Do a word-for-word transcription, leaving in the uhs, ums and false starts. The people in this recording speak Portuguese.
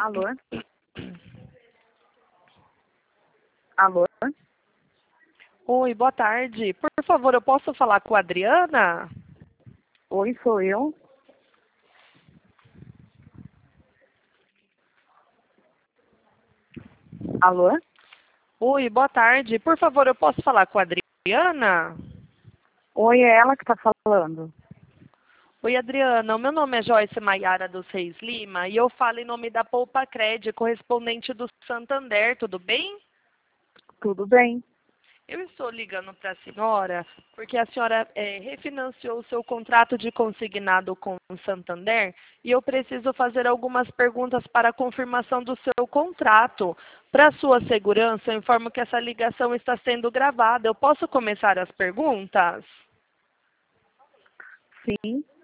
Alô? Alô? Oi, boa tarde. Por favor, eu posso falar com a Adriana? Oi, sou eu. Alô? Oi, boa tarde. Por favor, eu posso falar com a Adriana? Oi, é ela que está falando. Oi, Adriana. O meu nome é Joyce Maiara dos Reis Lima e eu falo em nome da Poupa Cred, correspondente do Santander, tudo bem? Tudo bem? Eu estou ligando para a senhora porque a senhora eh, refinanciou o seu contrato de consignado com o Santander e eu preciso fazer algumas perguntas para a confirmação do seu contrato. Para sua segurança, eu informo que essa ligação está sendo gravada. Eu posso começar as perguntas? Sim.